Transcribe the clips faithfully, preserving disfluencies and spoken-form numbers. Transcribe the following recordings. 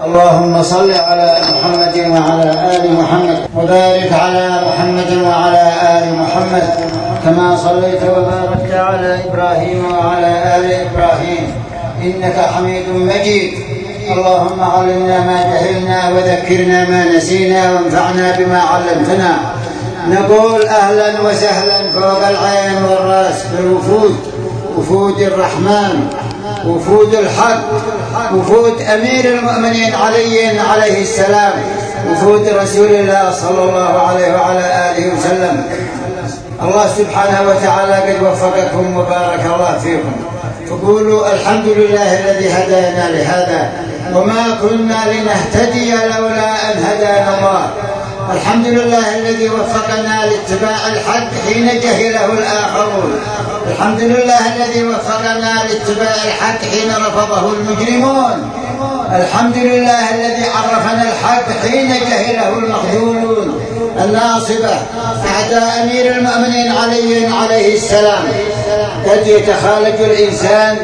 اللهم صل على محمد وعلى آل محمد وبارك على محمد وعلى آل محمد كما صليت وباركت على إبراهيم وعلى آل إبراهيم إنك حميد مجيد. اللهم علمنا ما جهلنا وذكرنا ما نسينا وانفعنا بما علمتنا. نقول أهلا وسهلا فوق العين والرأس بالوفود، وفود الرحمن، وفود الحق، وفود أمير المؤمنين علي عليه السلام، وفود رسول الله صلى الله عليه وعلى آله وسلم. الله سبحانه وتعالى قد وفقكم وبارك الله فيكم. فقولوا الحمد لله الذي هدانا لهذا وما كنا لنهتدي لولا أن هدانا الله. الحمد لله الذي وفقنا لاتباع الحق حين جهله الآخرون. الحمد لله الذي وفقنا لاتباع الحق حين رفضه المجرمون. الحمد لله الذي عرفنا الحق حين جهله المخذولون الناصبة أعداء أمير المؤمنين علي عليه السلام. قد يتخالج الإنسان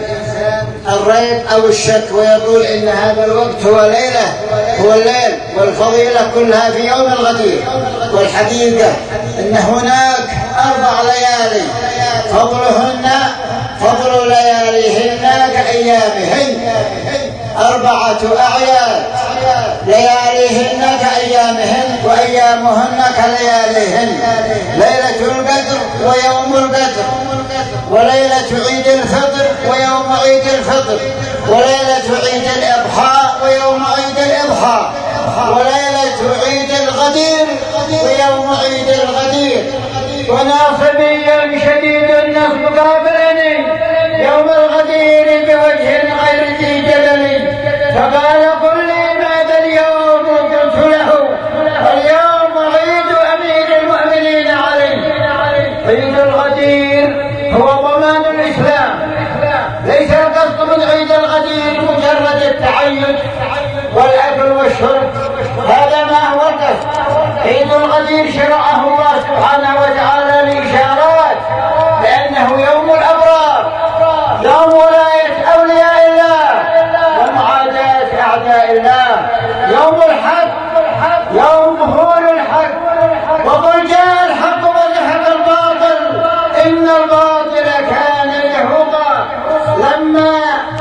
الريب أو الشك ويقول إن هذا الوقت هو ليلة هو الليل والفضيلة كلها في يوم الغدير، والحقيقة إن هناك أربع ليالي فضلهن فضل لياليهن كأيامهن، أربعة أعياد لياليهن كأيامهن وأيامهن كلياليهن: ليلة القدر ويوم القدر، وليلة عيد الفطر ويوم عيد الفطر، وليلة عيد الإضحى ويوم عيد الإضحى، وليلة عيد الغدير ويوم عيد الغدير. وناصبي شديد النصب قابلني يوم الغدير بوجه غير ذي جدل، فقال قل لي ماذا اليوم؟ قلت له اليوم عيد أمير المؤمنين علي. عيد الغدير هو ضمان الإسلام، ليس القصد من عيد الغدير مجرد التعيد والأكل والشرب، هذا ما هو القصد. عيد الغدير شرعه الله سبحانه وتعالى لإشارات، لأنه يوم الأبرار، يوم ولاية أولياء الله ومعاداة أعداء الله، يوم الحق، يوم ظهور الحق. وقل جاء الحق وزهق الباطل إن الباطل كان زهوقا. لما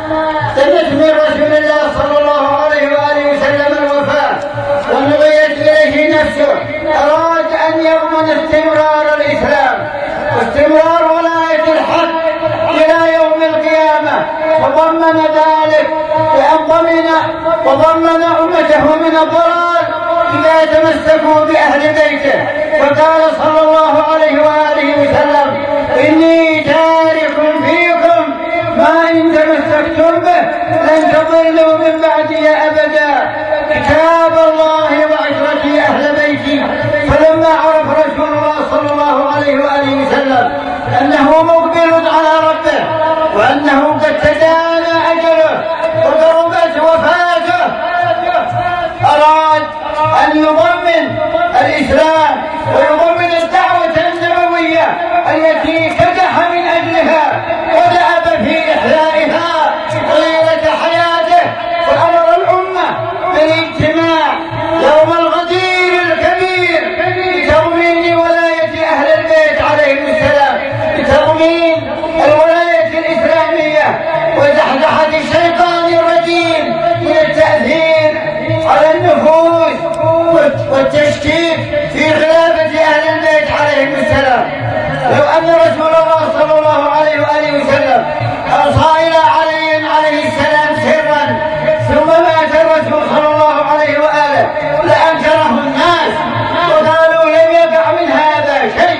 سمعت من رسول الله صلى الله عليه وآله وسلم الوفاة ونغيت إليه نفسه، أراد أن يضمن استمرار الإسلام واستمرار ولاية الحق إلى يوم القيامة، فضمن ذلك بأن ضمن وضمن أمته من الضلال إذا تمسكوا بأهل بيته. وقال صلى الله عليه وآله وسلم: إني تارك فيكم ما إن تمسكتم به لن تضلوا من بعدي أبدا، كتاب الله وعشرتي أهل بيتي. فلما عرف رسول الله صلى الله عليه وآله وسلم أنه مقبل على ربه وأنه قد تدانى أجله وقربت وفاته، أراد أن يضمن الإسلام ويضمن الدعوة النبوية التي كدح من أجلها ودأب في إحيائها طيلة حياته، وأمر الأمة بالاجتماع يوم الغدير الكبير لتضمين ولاية أهل البيت عليهم السلام، لتضمين الولاية الإسلامية وزحزحة الشيطان الرجيم من التأثير على النفوس والتشكيك في خلافة أهل البيت عليهم السلام. لو أن رسول الله صلى الله عليه وآله وسلم أوصى إلى علي عليه السلام سرا ثم مات الرسول صلى الله عليه وآله لأنكره الناس وقالوا لم يقع من هذا شيء.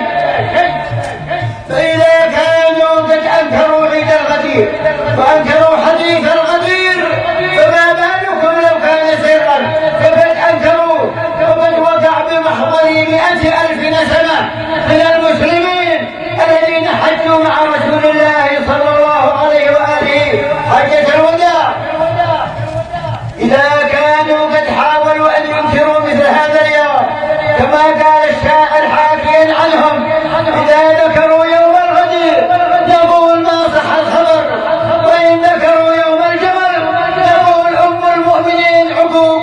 فإذا كانوا قد أنكروا عيد الغدير وأنكروا حديث الغدير فما بالكم لو كان سرا؟ فقد أنكروا وقد وقع بمحضر مئة ألف نسمة من المسلمين الذين حجوا مع رسول الله صلى الله عليه وآله حجة الوداع. إذا كانوا قد حاولوا أن ينكروا مثل هذا اليوم كما قال الشاعر حاكيا عنهم: إذا ذكروا يوم الغدير نقول ما صح الخبر، وإن ذكروا يوم الجمل نقول أم المؤمنين عقول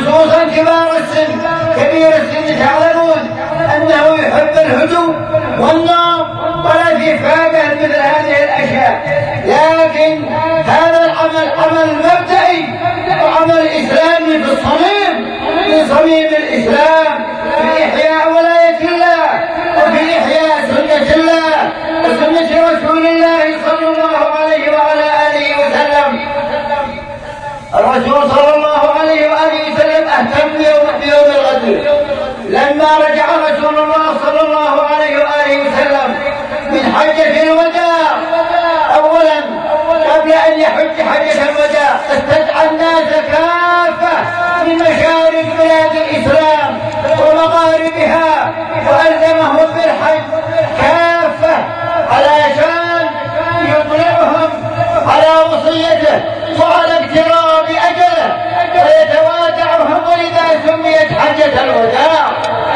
خصوصا كبار السن. كبير السن تعلمون أنه يحب الهدوء والنوم ولا في فائدة مثل هذه الأشياء، لكن هذا العمل عمل مبدئي وعمل إسلامي في الصميم، في صميم الإسلام، في إحياء ولاية الله وفي إحياء سنة الله وسنة رسول الله صلى الله عليه وعلى آله وسلم. الرسول صلى الله عليه وآله وسلم اهتم بيوم الغدير لما رجع رسول الله صلى الله عليه وآله وسلم من حجة الوداع. أولا قبل أن يحج حجة الوداع استدعى الناس كافة من مشارق بلاد الإسلام ومغاربها وألزمهم بالحج كافة علشان يطلعهم على وصيته وعلى اقتراب أجله ويتوادعهم، ولذا سميت حجة الوداع.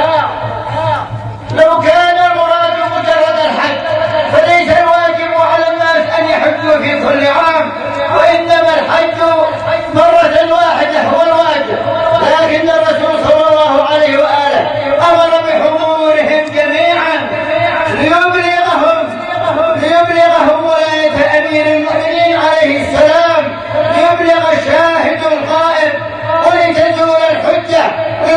لو كان المراد مجرد الحج فليس الواجب على الناس أن يحجوا في كل عام، وإنما الحج مرة واحدة هو الواجب، لكن الرسول صلى الله عليه وآله أمر بحضورهم جميعا ليبلغهم ليبلغهم ولاية أمير المؤمنين عليه السلام، ليبلغ الشاهد الغائب، ولتزول الحجة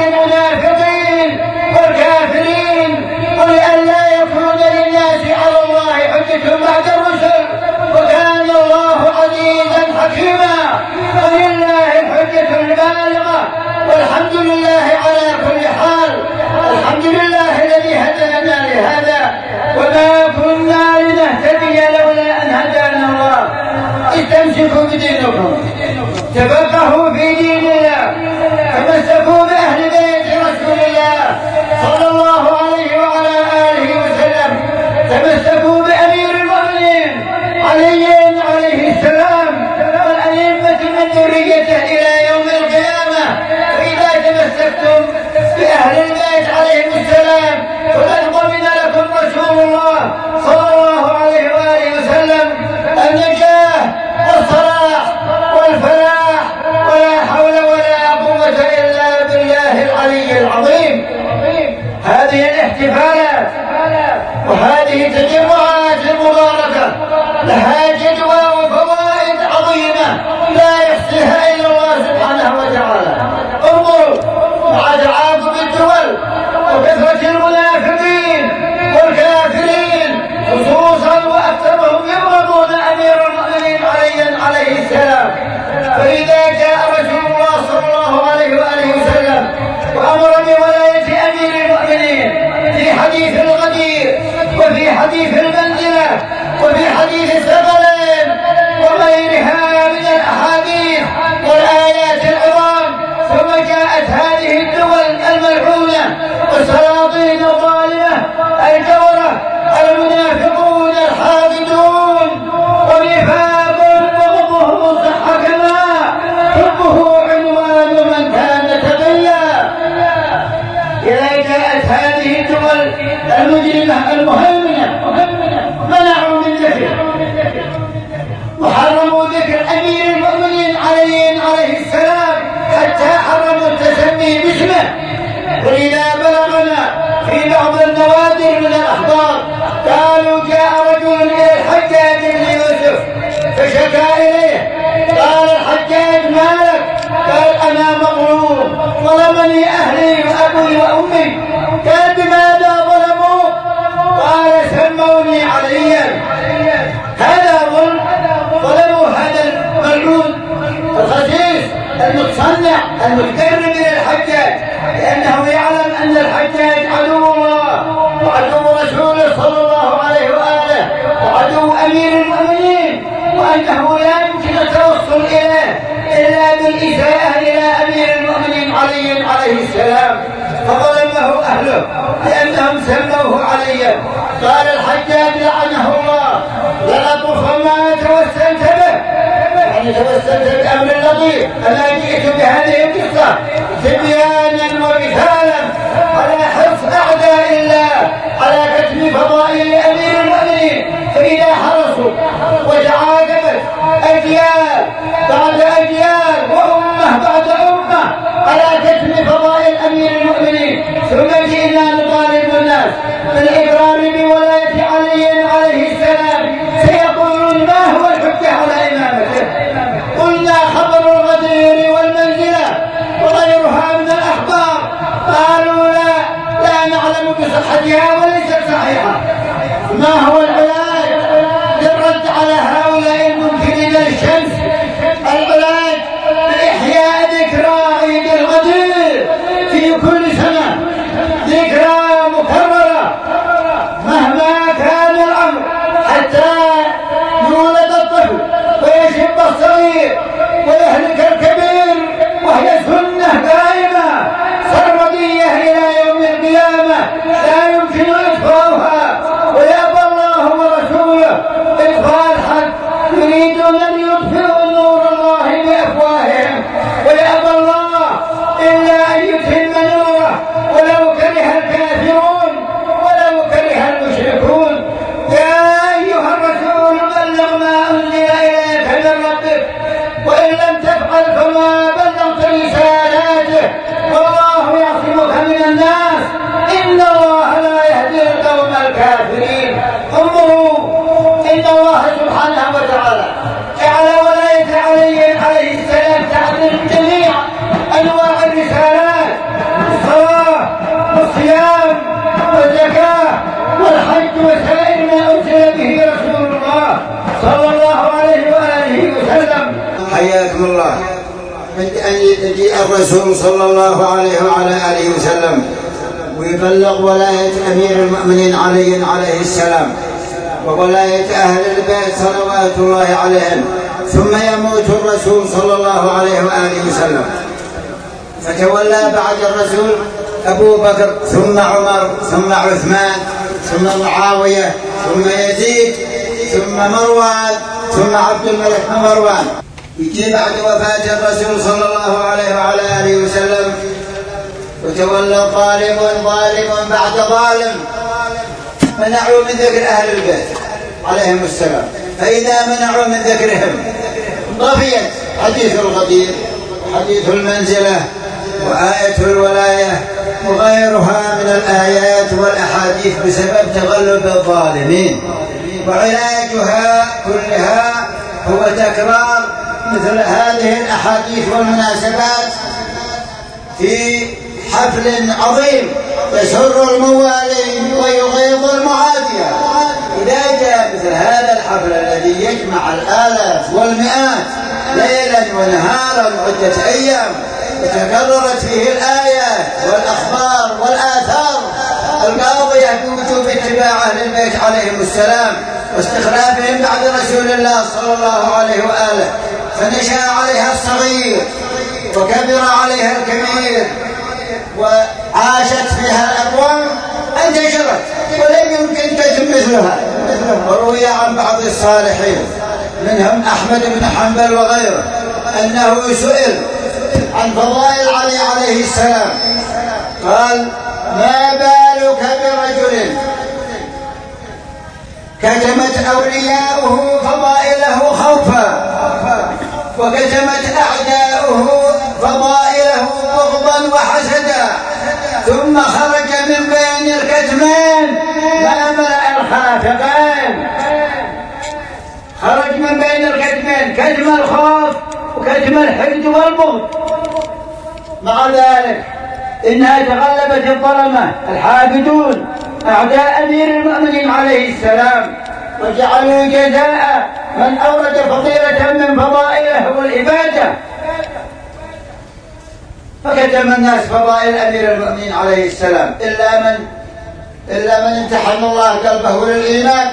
للمنافقين والكافرين، ولئلا يكون للناس على الله حجة بعد الرسل، وكان الله عزيزا حكيما، ولله الحجة البالغة. والحمد لله على كل حال، الحمد لله الذي هدانا لهذا وما كنا لنهتدي لولا أن هدانا الله. استمسكوا بدينكم، تفقهوا في دين الله، تمسكوا بأهل بيت رسول الله صلى الله عليه وعلى آله وسلم، تمسكوا بأمير المؤمنين علي عليه السلام والأئمة من ذريته إلى يوم القيامة. وإذا تمسكتم بأهل البيت عليهم السلام فقد ضمن لكم رسول الله صلى الله عليه وآله وسلم النجاة والصلاح والفلاح، ولا حول ولا قوة إلا بالله العلي العظيم. هذه الاحتفالات وهذه التجمعات المباركة لها جدوى وفوائد عظيمة لا يحصيها إلا الله سبحانه وتعالى. انظروا مع تعاقب الدول وكثرة المنافقين والكافرين خصوصا وأكثرهم يبغضون أمير المؤمنين علي عليه السلام، فإذا جاء رسول الله صلى الله عليه وآله وسلم وأمر بولاية أمير المؤمنين في حديث الغدير وفي حديث المنزلة وفي حديث الثقلين وغيرها من الأحاديث والآيات العظام، ثم جاءت هذه الدول الملعونة والسلاطين الظالمة الجورة المنافقون الحاقدون ونفاق وغضهم الصحة كما حبه عنوان من كان تقيا. إذا جاءت هذه الدول المجرمة المهيمنة منعوا من ذكر وحرموا ذكر أمير المؤمنين علي عليه السلام حتى حرموا التسمي باسمه. ولذا بلغنا في بعض النوادر من الأخبار قالوا جاء رجل إلى الحجاج بن يوسف فشكى إليه، قال الحجاج مالك؟ قال أنا مظلوم، ظلمني أهلي وأبوي وأمي. قال بماذا ظلموك؟ قال سموني عليا. هذا ظلم، ظلموا هذا الملعون الخسيس المتصنع المتقرب إلى الحجاج، لأنه يعلم أن الحجاج عدو الله وعدو رسوله صلى الله عليه وآله وعدو أمير المؤمنين، وأنه لا يمكن التوصل إليه إلا بالإساءة إلى أمير المؤمنين علي عليه السلام، فظلمه أهله لأنهم سموه عليا. قال الحجاج لعنه الله لأطرف ما توسلت به، يعني توسلت بأمر لطيف، أنا جئت بهذه القصة تبيانا ومثالا على حرص أعداء الله على كتم فضائل أمير المؤمنين، فإذا حرصوا وتعاقبت أجيال بعد أجيال وأمة بعد أمة على كتم يريدون أن يطفئوا نور الله بأفواههم ويأبى الله إلا أن يتم نوره ولو كره الكافرون ولو كره المشركون. يا أيها الرسول بلغ ما أنزل إليك من ربك وإن لم تفعل فما بلغت رسالاته والله يعصمك من الناس إن الله لا يهدي القوم الكافرين. انظروا إن الله سبحانه وتعالى جعل ولاية علي عليه السلام تعطي جميع أنواع الرسالات: الصلاة والصيام والزكاة والحج وسائر ما أرسل به رسول الله صلى الله عليه وآله وسلم. حياكم الله. من أن يجيء الرسول صلى الله عليه وعلى آله وسلم ويبلغ ولاية أمير المؤمنين علي عليه السلام وولاية أهل البيت صلوات الله عليهم، ثم يموت الرسول صلى الله عليه وآله وسلم، فتولى بعد الرسول أبو بكر ثم عمر ثم عثمان ثم معاوية ثم يزيد ثم مروان ثم عبد الملك بن مروان. يجي بعد وفاة الرسول صلى الله عليه وعلى آله وسلم وتولى ظالم ظالم بعد ظالم منعوا من ذكر أهل البيت عليهم السلام، فإذا منعوا من ذكرهم ضفيت حديث الغدير وحديث المنزلة وآية الولاية وغيرها من الآيات والأحاديث بسبب تغلب الظالمين، وعلاجها كلها هو تكرار مثل هذه الأحاديث والمناسبات في حفل عظيم يسر الموالين ويغيظ المعادية. إذا جاء مثل هذا الحفل الذي يجمع الآلاف والمئات ليلا ونهارا عدة أيام وتكررت فيه الآيات والأخبار والآثار القاضية بوجوب اتباع أهل البيت عليهم السلام واستخلافهم بعد رسول الله صلى الله عليه وآله، فنشأ عليها الصغير وكبر عليها الكبير وعاشت فيها الأقوام انتشرت ولم يمكن تتم مثلها. وروي عن بعض الصالحين منهم أحمد بن حنبل وغيره أنه سئل عن فضائل علي عليه السلام قال: ما بالك برجل كتمت أولياؤه فضائله خوفا وكتمت أعداؤه فضائله بغضا وحسدا ثم خرج من بين الكتمان ما ملأ الخافقين، خرج من بين الكتمان كتم الخوف وكتم الحقد والبغض. مع ذلك إنها تغلبت الظلمة الحاقدون أعداء أمير المؤمنين عليه السلام وجعلوا جزاء من أورد فضيلة من فضائله والعبادة، فكتم الناس فضائل أمير المؤمنين عليه السلام إلا من إلا من امتحن الله قلبه للإيمان.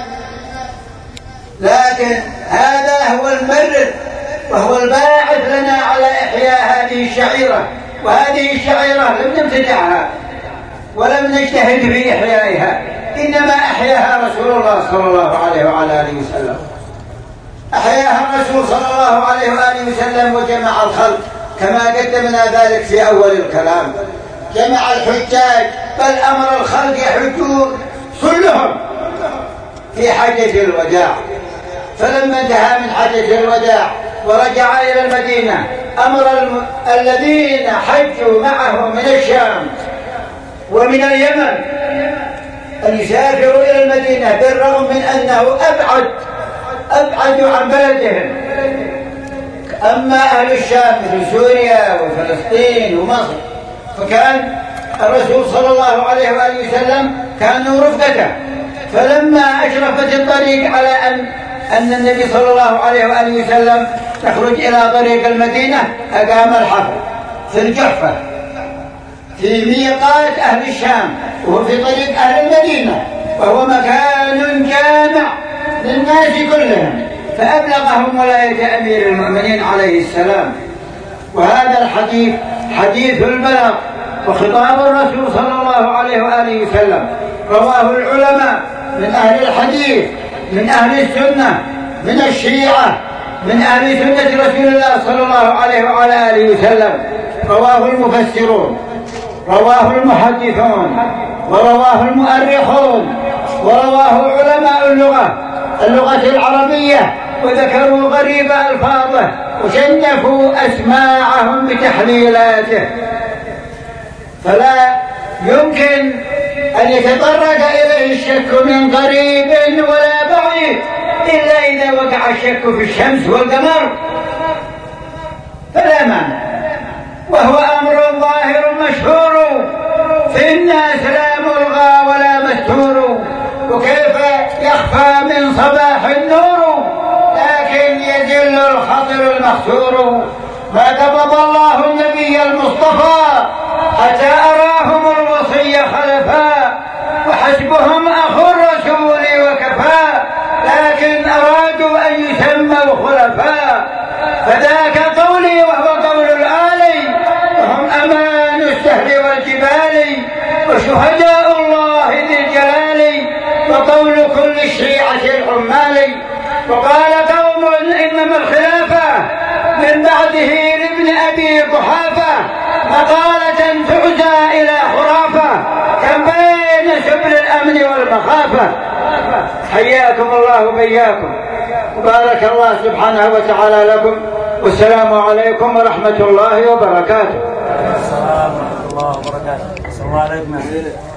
لكن هذا هو المبرر وهو الباعث لنا على إحياء هذه الشعيرة، وهذه الشعيرة لم نبتدعها ولم نجتهد في إحيائها، إنما أحياها رسول الله صلى الله عليه وعلى آله وسلم. أحياها الرسول صلى الله عليه وآله وسلم وجمع الخلق كما قدمنا ذلك في أول الكلام، جمع الحجاج بل أمر الخلق يحجون كلهم في حجة الوداع. فلما انتهى من حجة الوداع ورجع إلى المدينة أمر الم... الذين حجوا معه من الشام ومن اليمن أن يسافروا إلى المدينة بالرغم من أنه أبعد أبعد عن بلدهم. أما أهل الشام مثل سوريا وفلسطين ومصر فكان الرسول صلى الله عليه وآله وسلم كانوا رفقته، فلما أشرفت الطريق على أن أن النبي صلى الله عليه وآله وسلم يخرج إلى طريق المدينة أقام الحفل في الجحفة في ميقات أهل الشام وهو في طريق أهل المدينة، وهو مكان جامع للناس كلهم، فأبلغهم ولاية أمير المؤمنين عليه السلام. وهذا الحديث حديث البلاغ وخطاب الرسول صلى الله عليه وآله وسلم رواه العلماء من أهل الحديث من أهل السنة من الشيعة من أهل سنة رسول الله صلى الله عليه وعلى آله وسلم. رواه المفسرون، رواه المحدثون، ورواه المؤرخون، ورواه علماء اللغة اللغة العربية، وذكروا غريب ألفاظه وشنفوا أسماعهم بتحليلاته. فلا يمكن أن يتطرق إليه الشك من قريب ولا بعيد إلا إذا وقع الشك في الشمس والقمر فلا مانع، وهو أمر ظاهر مشهور في الناس لا ملغى ولا مستور. وكيف يخفى من صباح النور لكن يزل الخطر المخسور. ما قبض الله النبي المصطفى حتى أراهم الوصي خلفا، وحسبهم أخو الرسول وكفى، لكن أرادوا أن يسموا خلفاء. فذاك قولي وهو قول الآلي، وهم أمان السهل والجبال وشهداء الله ذي الجلال، وقول كل الشيعة العمال. وقال قوم إنما الخلافة من بعده لابن أبي قحافة، مقالة تعزى إلى خرافة كم بين سبل الأمن والمخافة. حياكم الله وبياكم، وبارك الله سبحانه وتعالى لكم، والسلام عليكم ورحمة الله وبركاته. السلام ورحمة الله وبركاته. السلام عليكم.